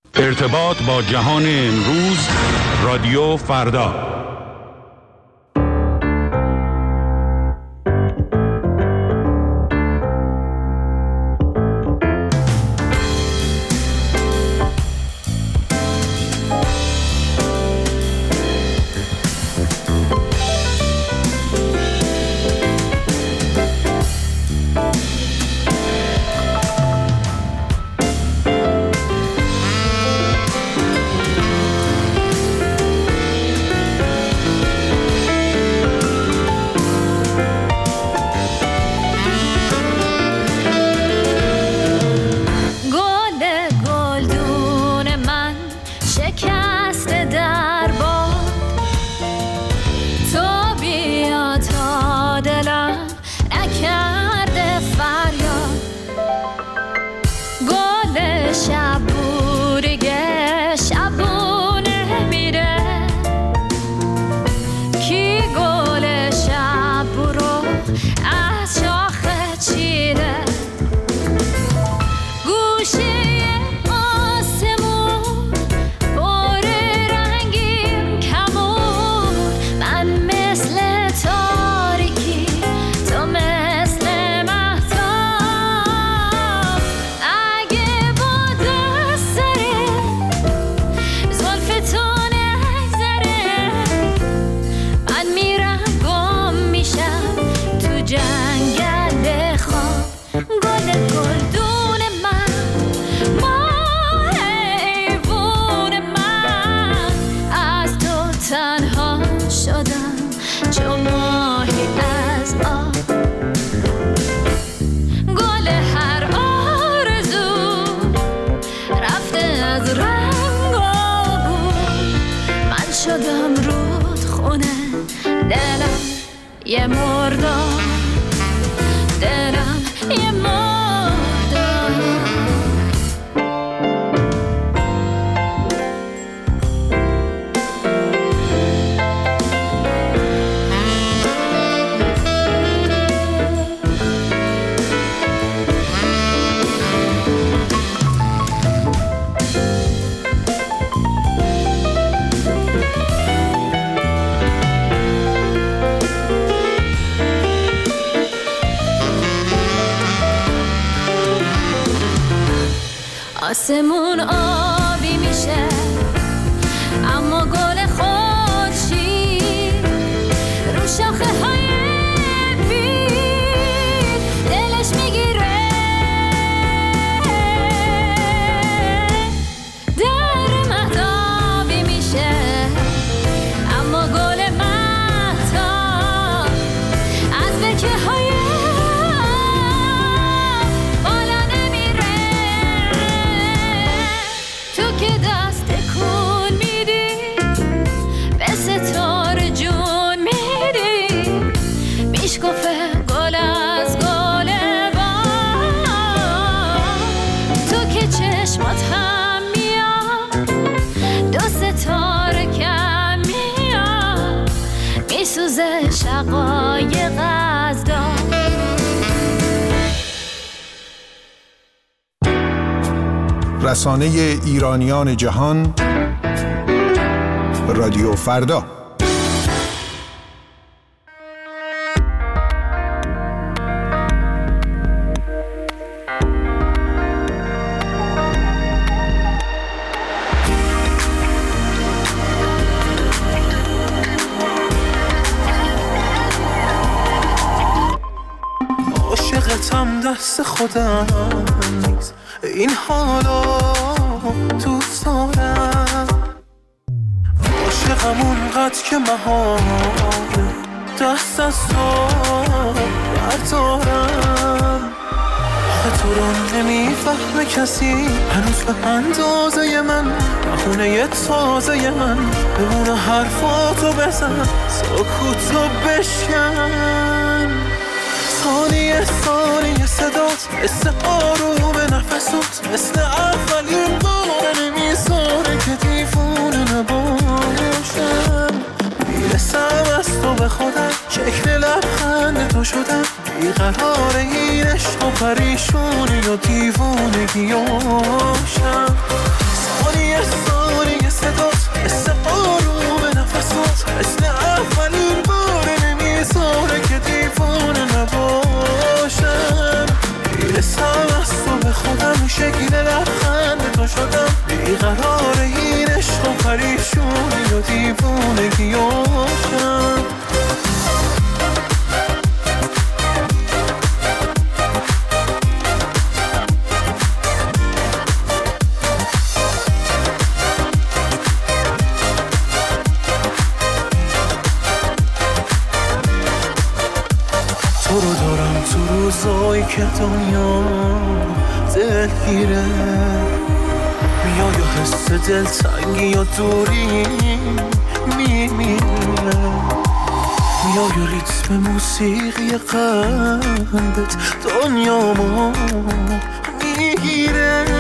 ارتباط با جهان امروز، رادیو فردا. یه مردم دلم یه مردم آسمون آبی میشه اما گل خورشید رو شاخه های بید دلش میگیره در مهتابی میشه اما گل مهتاب از بکه های شقایق از دام رسانه ایرانیان جهان، رادیو فردا. دست خودم نیست این حالا دوست دارم عاشقم اونقدر که محاله دست از تو بردارم تو رو نمیفهمه کسی هنوز به اندازه من بخونه تازه من بمونه حرفاتو بزن سکوتو بشکن ثانیه ثانیه صدات مثل آروم نفسات مثل اولین بار نمیذاره که دیوونه نباشم میرسم از تو به خودم شکل لبخند تو شدم بیقرار این عشق و پریشونی و دیوونگیاشم ثانیه بیقرار این عشق و پریشونی و دیوونگیاشم. تو رو دارم تو روزایی که دنیا دلگیره، میای و حس دلتنگی یا دوری میمیره، میای و ریتم موسیقی قلبت دنیامو میگیره.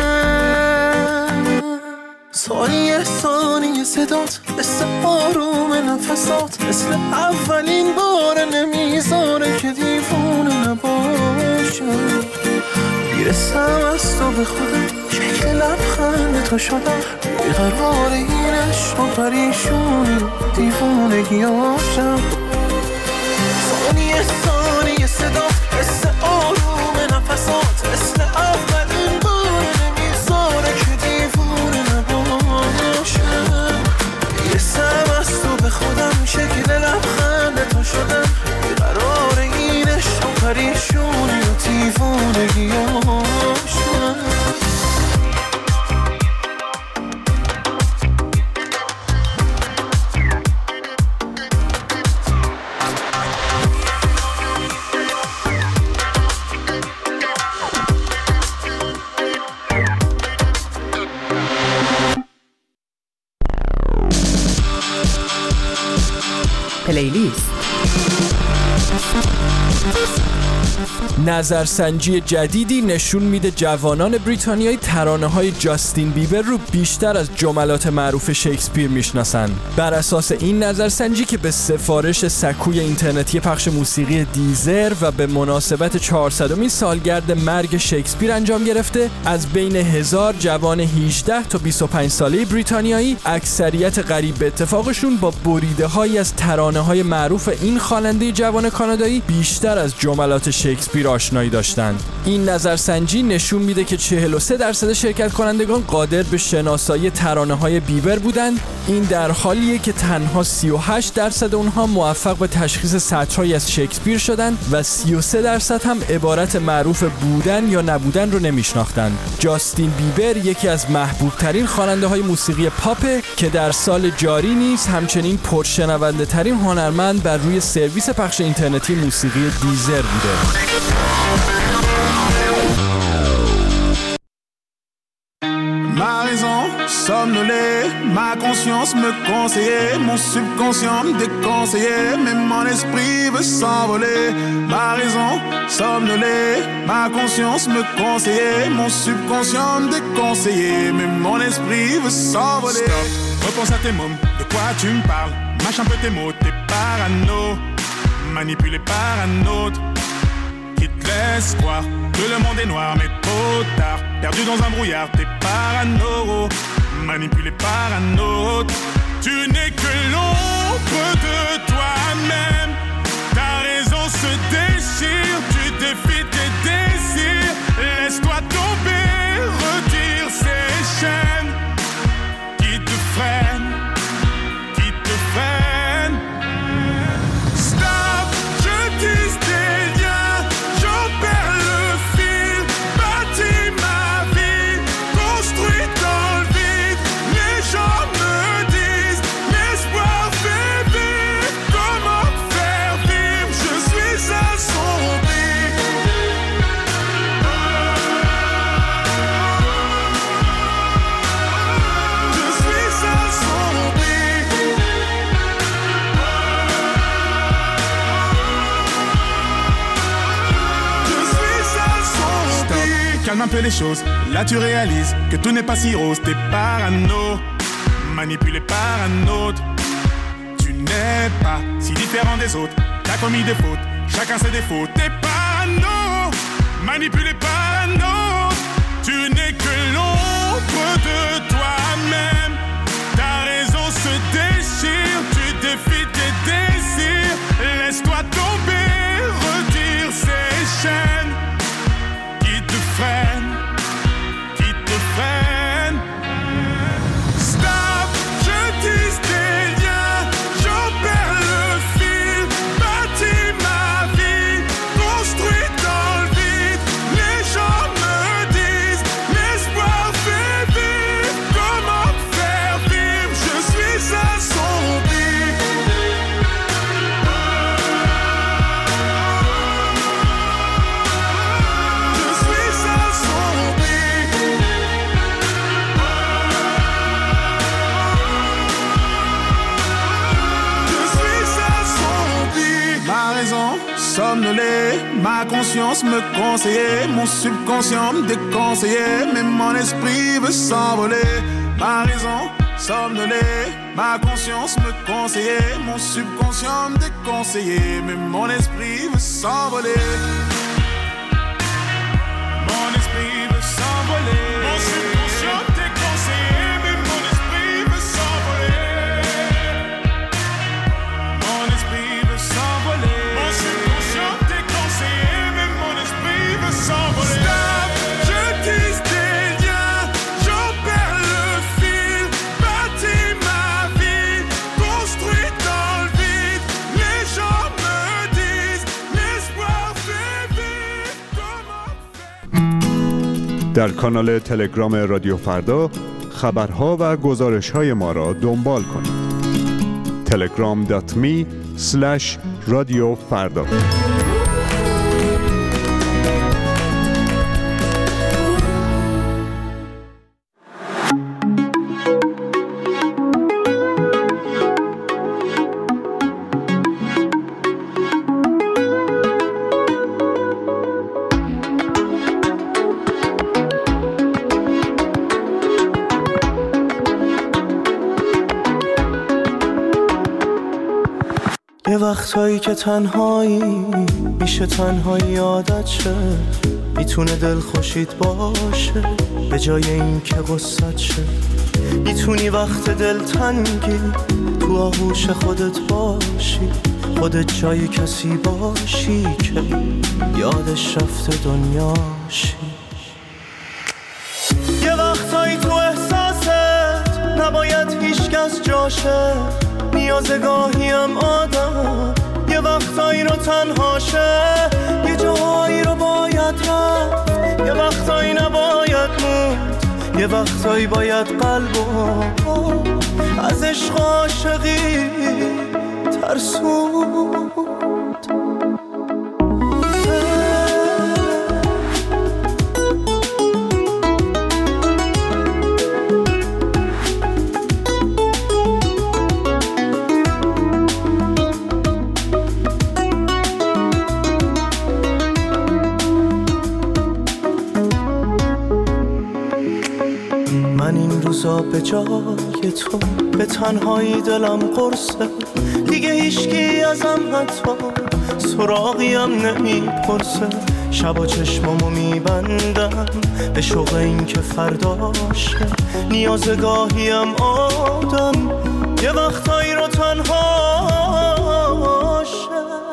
ثانیه ثانیه صدات مثل آروم نفسات، مثل اولین بار نمیذاره که دیوونه نباشم. میرسم از تو به خودم، شکل لبخند تو شدم، بیقرار این عشق و پریشونی دیوونگیاشم. ثانیه ثانیه صدات مثل آروم نفسات، مثل اولین بار نمیذاره که دیوونه نباشم. میرسم از تو به خودم، شکل لبخند تو شدم، بیقرار این عشق و پریشونی و دیوونگیاشم. پلیلیست. نظرسنجی جدیدی نشون میده جوانان بریتانیایی ترانه‌های جاستین بیبر رو بیشتر از جملات معروف شکسپیر میشناسن. بر اساس این نظرسنجی که به سفارش سکوی اینترنتی پخش موسیقی دیزر و به مناسبت 400مین سالگرد مرگ شکسپیر انجام گرفته، از بین 1000 جوان 18 تا 25 ساله بریتانیایی، اکثریت قریب به اتفاقشون با بریده‌هایی از ترانه‌های معروف این خواننده جوان کانادایی بیشتر از جملات شکسپیر آشنایی داشتند. این نظرسنجی نشون میده که 43% شرکت کنندگان قادر به شناسایی ترانه‌های بیبر بودند. این در حالیه که تنها 38% اونها موفق به تشخیص سطرهایی از شکسپیر شدند و 33% هم عبارت معروف بودن یا نبودن رو نمیشناختند. جاستین بیبر یکی از محبوب ترین خواننده های موسیقی پاپ که در سال جاری نیز همچنین پرشنونده ترین هنرمند بر روی سرویس پخش اینترنتی موسیقی دیزر بوده. Ma raison somnolait, ma conscience me conseillait, mon subconscient me déconseillait, même mon esprit veut s'envoler. Ma raison somnolait, ma conscience me conseillait, mon subconscient me déconseillait, même mon esprit veut s'envoler. Stop, repense à tes mômes, de quoi tu me parles? Mâche un peu tes mots, t'es parano, manipulé par un autre qui te laisse croire que le monde est noir, mais trop tard. Perdu dans un brouillard, t'es parano, manipulé par un autre. Tu n'es que l'ombre de toi-même. Ta raison se déchire, tu défies tes désirs. Laisse-toi tomber, retire ces chaînes qui te freinent, qui te freinent. Stop, je tisse des liens, j'en perds le fil. Bâtis ma vie, construis dans le vide. Les gens me disent, l'espoir fait vivre. Comment faire vivre? Je suis assombri. Je suis assombri. Je suis assombri. Calme un peu les choses, là tu réalises que tout n'est pas si rose. T'es parano, manipulé par un autre. Tu n'es pas si différent des autres. T'as commis des fautes, chacun ses défauts. T'es parano, manipulé par un autre. Tu n'es que l'ombre de toi-même. Ta raison se déchire, tu défies tes désirs. Laisse-toi tomber, retire ces chaînes qui te freinent, qui te freinent. somnolé. Ma conscience me conseillait, mon subconscient me déconseillait, mais mon esprit veut s'envoler. Ma raison somnolée, ma conscience me conseillait, mon subconscient me déconseillait, mais mon esprit veut s'envoler. Mon esprit veut s'envoler. Mon subconscient déconseillé, mais mon esprit veut s'envoler. Mon esprit veut s'envoler. Mon subconscient déconseillé, mais mon esprit veut s'envoler. Stop, je tisse des liens, j'en perds le fil. Bâtis ma vie, construite dans le vide. Les gens me disent, l'espoir fait vivre. Comment در کانال تلگرام رادیو فردا خبرها و گزارش‌های ما را دنبال کنید. telegram.me/رادیوفردا. یه وقتایی که تنهایی میشه تنهایی عادت شه، میتونه دل خوشید باشه به جای این که غصت شه. میتونی وقت دل تنگی تو آغوش خودت باشی، خودت جای کسی باشی که یادش رفته دنیاشی. یه وقتایی تو احساست نباید هیچکس جاشه، نیازگاهیم آدم یه وقتایی رو تنهاشه، یه جاهایی رو باید رفت، یه وقتایی نباید موند، یه وقتایی باید قلبو از عشق عاشقی ترسوند. من این روزا به جای تو به تنهایی دلم قرصه، دیگه هیچکی ازم حتی سراغیم نمیپرسه. شبا چشمامو میبندم به شوق این که فرداشه، نیازگاهیم آدم یه وقتایی رو تنهاشه.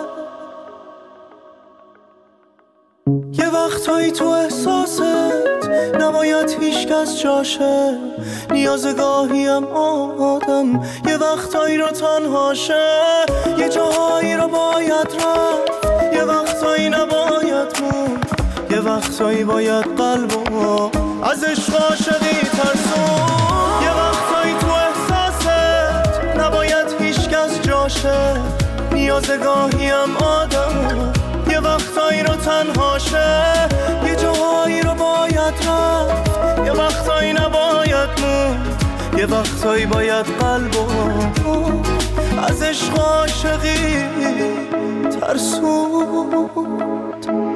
یه وقتایی تو احساست نباید هیچ کس جاشه، نیازگاهیم آدم یه وقتایی رو تنهاشه، یه جاهایی رو باید رفت، یه وقتایی نباید موند، یه وقتایی باید قلبو از عشق عاشقی ترسون. یه وقتایی تو احساست نباید هیچ کس جاشه، نیازگاهیم آدم یه وقتایی رو تنهاشه، یه جاهایی رو باید رفت، یه وقتایی نباید موند، یه وقتایی باید قلبو از عشق عاشقی ترسوند.